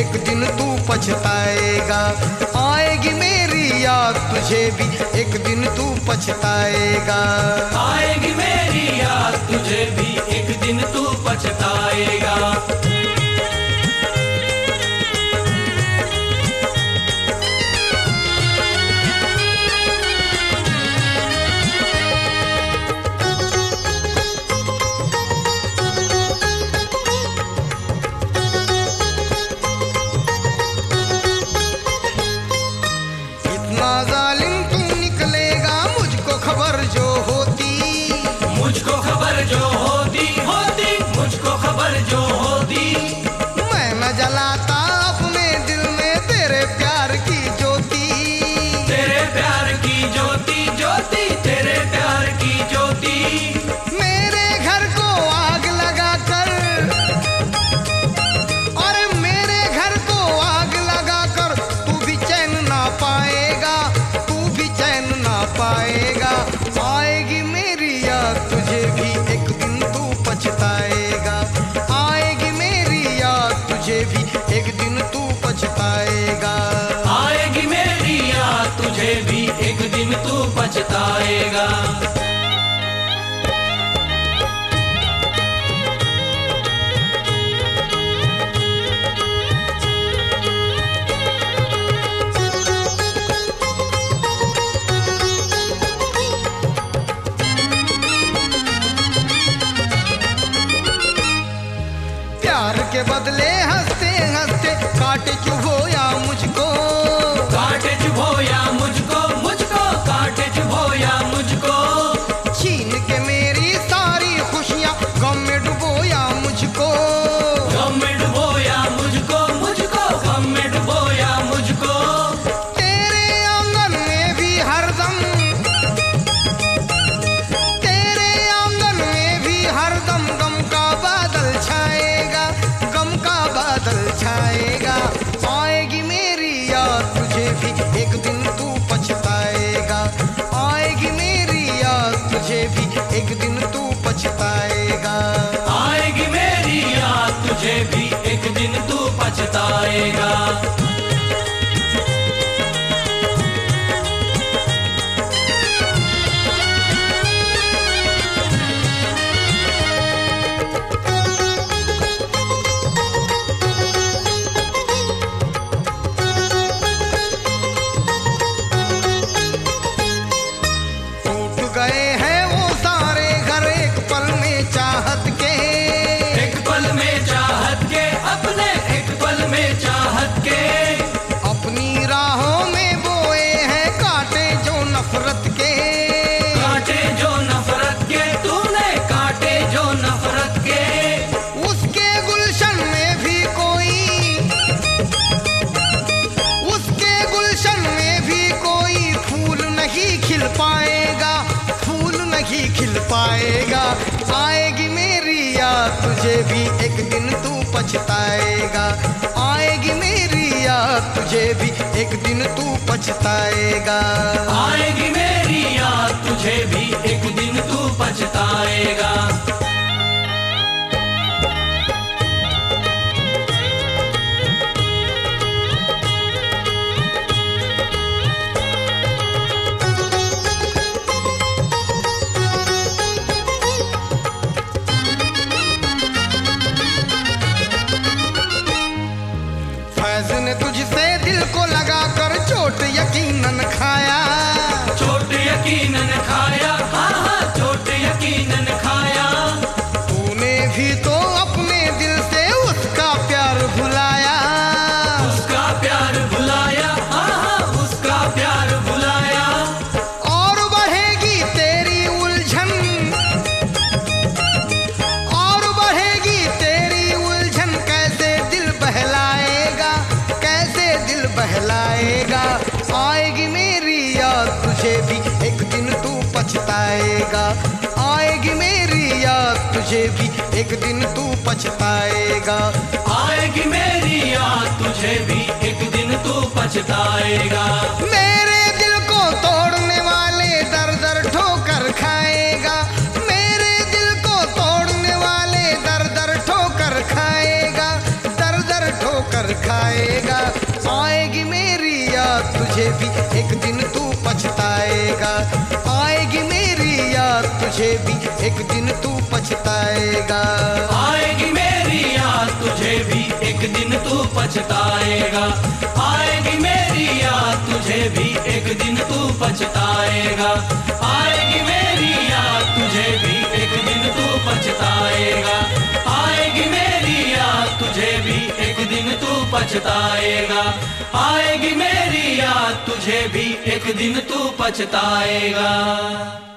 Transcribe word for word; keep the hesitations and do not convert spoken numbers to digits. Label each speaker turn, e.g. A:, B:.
A: एक दिन तू पछताएगा। आएगी मेरी याद तुझे भी एक दिन तू पछताएगा।
B: आएगी मेरी याद तुझे भी एक दिन तू पछताएगा।
A: जालिम तू निकलेगा मुझको खबर जो होती,
B: मुझको खबर जो होती होती मुझको खबर जो होती।
A: मैं न जलाता अपने दिल में तेरे प्यार की ज्योति,
B: तेरे प्यार की ज्योति ज्योति तेरे प्यार की ज्योति।
A: मेरे घर को आग लगा कर, और मेरे घर को आग लगा कर तू भी चैन ना पाएगा, पाएगा। आएगी मेरी याद तुझे भी एक दिन तू पछताएगा। आएगी मेरी याद तुझे भी एक दिन तू पछताएगा।
B: आएगी मेरी याद तुझे भी एक दिन तू पछताएगा।
A: प्यार के बदले हंसते हंसते काटे चुभोया मुझको,
B: काटे चुभोया मुझको मुझको काटे चुभोया मुझको।
A: छीन के मेरी सारी खुशियां गम में डुबोया मुझको,
B: गम में डुबोया मुझको मुझको गम में डुबोया मुझको।
A: तेरे आंगन में भी हरदम, तेरे आंगन में भी हरदम गम का बादल छाएगा, गम का बादल छाएगा। आएगी मेरी याद तुझे भी एक दिन तू पछताएगा। आएगी मेरी याद तुझे भी एक दिन तू पछताएगा।
B: आएगी मेरी याद तुझे भी एक दिन तू पछताएगा।
A: गए हैं वो सारे घर एक पल में चाहत के,
B: एक पल में चाहत के अपने एक पल में चाहत के।
A: अपनी राहों में बोए हैं कांटे जो नफरत के,
B: कांटे जो नफरत के तूने कांटे जो नफरत के।
A: उसके गुलशन में भी कोई, उसके गुलशन में भी कोई फूल नहीं खिल पाएगा, नहीं खिल पाएगा। आएगी मेरी याद तुझे भी एक दिन तू पछताएगा। आएगी मेरी याद तुझे भी एक दिन तू पछताएगा।
B: आएगी मेरी याद तुझे भी एक दिन तू पछताएगा।
A: तुझसे दिल को लगा कर चोट यकीनन खाया,
B: चोट यकीनन खाया हाँ हाँ चोट यकीनन खाया।
A: तूने भी तो अपने दिल से उसका प्यार भुलाया,
B: उसका प्यार भुलाया हाँ हाँ उसका प्यार भुलाया।
A: और बढ़ेगी तेरी उलझन, और बढ़ेगी तेरी उलझन कैसे दिल बहलाएगा, दिल बहलाएगा। आएगी मेरी याद तुझे भी एक दिन तू पछताएगा। आएगी मेरी याद तुझे भी एक दिन तू पछताएगा।
B: आएगी मेरी याद तुझे भी एक दिन तू पछताएगा।
A: मेरे दिल को तोड़ने वाले दर दर ठोकर खाएगा, मेरे दिल को तोड़ने वाले दर दर ठोकर खाएगा, दर दर ठोकर खाएगा। भी एक दिन तू पछताएगा। आएगी मेरी याद तुझे भी एक दिन तू पछताएगा।
B: आएगी मेरी याद तुझे भी एक दिन तू पछताएगा। आएगी मेरी याद तुझे भी एक दिन तू पछताएगा। आएगी मेरी याद तुझे भी एक दिन तू पछताएगा। आएगी मेरी याद तुझे भी एक दिन तू पछताएगा। आएगी मेरी याद तुझे भी एक दिन तू पछताएगा।